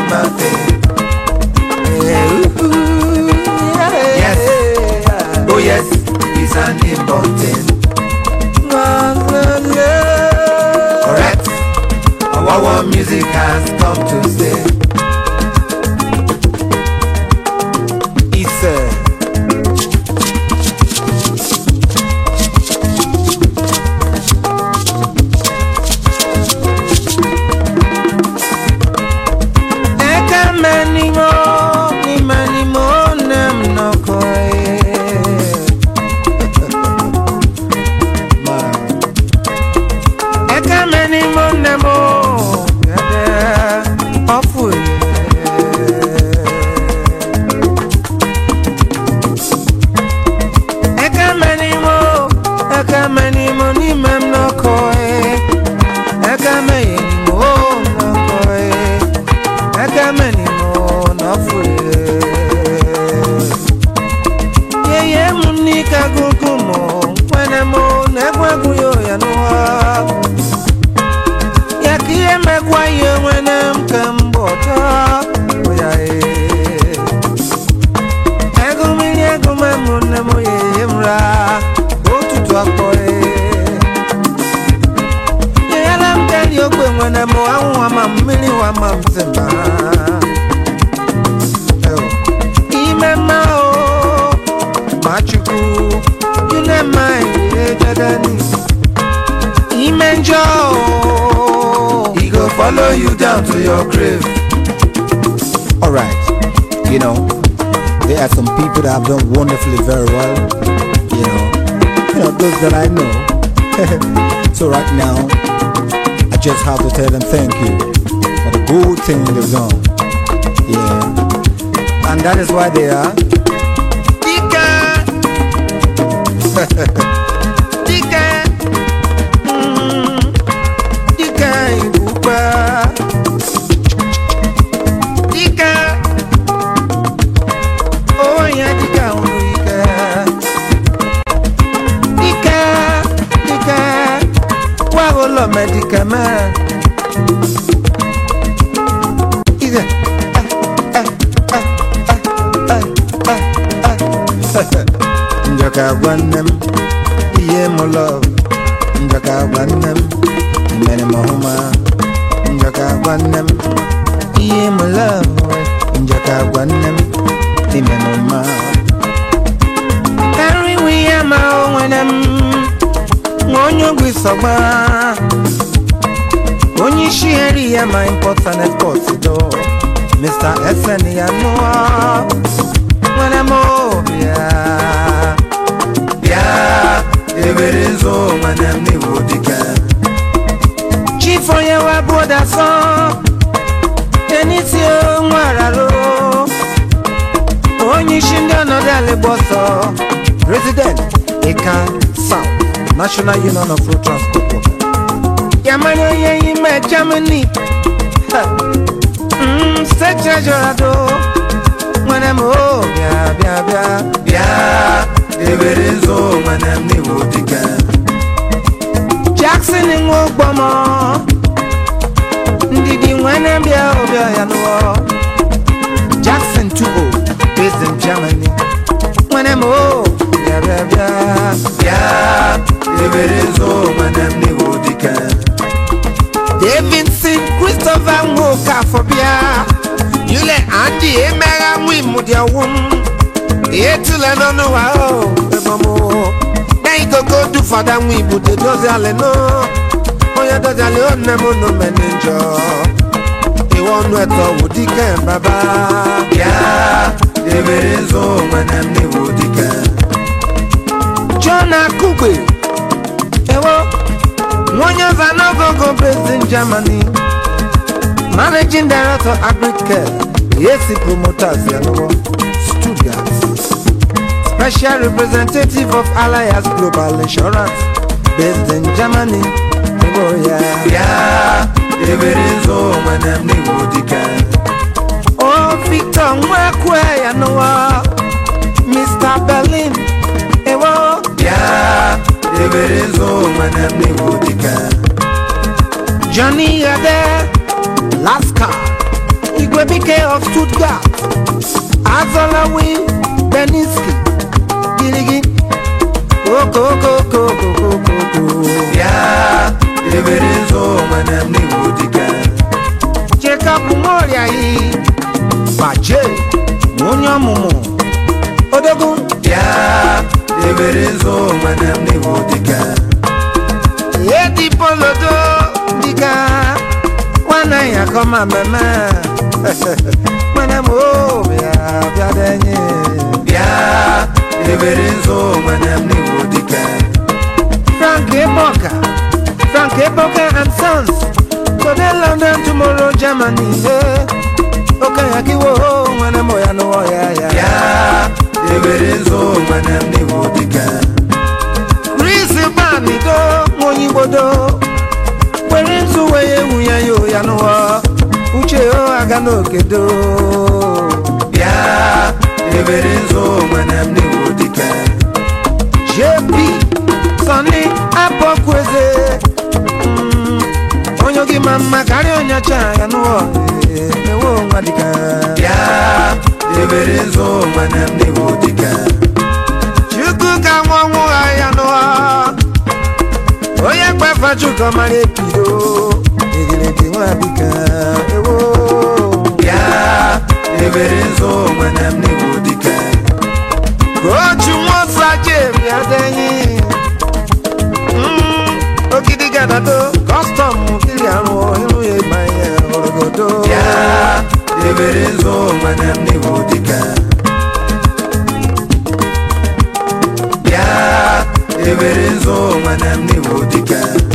birthday. Yes, oh yes, it's an important. Correct, our music has come to stay. It's he go follow you down to your grave. Alright, you know, there are some people that have done wonderfully very well. You know, those that I know. So right now, I just have to tell them thank you for the good thing they've done. Yeah, and that is why they are. Medicament. Njaka wanem, iye mo love. Njaka wanem, imene mahuma. Njaka wanem, iye mo love. Njaka wanem, imene ma. Carry we am out when Monyo Gwisoba Onyi Shiri ya my important effort do Mr. Eseni ya noa When I'm over Ya Eberezo manem ni wodika Chief onye wa broda so Tenisio mwararo Onyi Shinda no dale boso Resident Eka South National Union of Road Transport Workers. Yamano ye me Germany. State treasurer do. When I'm bia. Eberezo when I'm ni wodika. Jackson in Ogbamo. Ndidi when I'm bia ya no. Jackson 2-0 based in Germany. When I'm bia. Eberezo manem ni wodika. Davidson Christopher Ngoka Fobia. Yule Andy Emera Mwi Mudia Wum. Yetula no no wao. Mamo. Dai go do for that we but doze ale no. Oya doze ale on nemo no menenjo. E wonu eto wodika baba. Ya Eberezo manem ni wodika. Jonah Kugbe. Mwanya Zanogo based in Germany. Managing Director Agricare. Yes, promoters Stuttgart. Special Representative of Alliance Global Insurance based in Germany. Oh yeah. Eberezo manem ni wodika. Oh Victor Mwekwe ya noa. Mr. Berlin. Ewo. Yeah. Eberezo manem ni wodika. Johnny Ade Laska. Igwebike of Stuttgart, Azalawi Beniski, Giligi, Koko. Yeah, Everenzo, Madame Niwodika. Jacob Moria, Baje, Munya Mumu, Odogun. Yeah, Everenzo, Madame Niwodika. Edi Polodo, Diga, Wana Yakoma Mama, Madame Obia, Biadene. Yeah, Everenzo, Madame Niwodika. Frank Eboka and Sons. So they London tomorrow, Germany. Okay, I give home when I'm going to yeah, Everenzo, Madame Niwodika. Chris Banido, Monibodo. Where is the way we are you, Yanoa? Ucheo Agano Kedo. Yeah, Everenzo, Madame Niwodika. JP, Sonny, Apokweze. Onyogi mama kari onyacha Yanoa. Ewo Madika. Yeah, Everenzo, Madame Niwodika. Chukuka mwamu Yanoa. Oya kwa fachuka marepido. Egeleke Madika. Ewo. Yeah, Everenzo, Madame Niwodika. Kochu Mosa Jemi Adenyi. Okidi Gadado, custom Kiliano, Inuye Maya, Orogodo. Yeah, Everenzo, Madame Niwodika. Yeah, Everenzo, Madame Niwodika.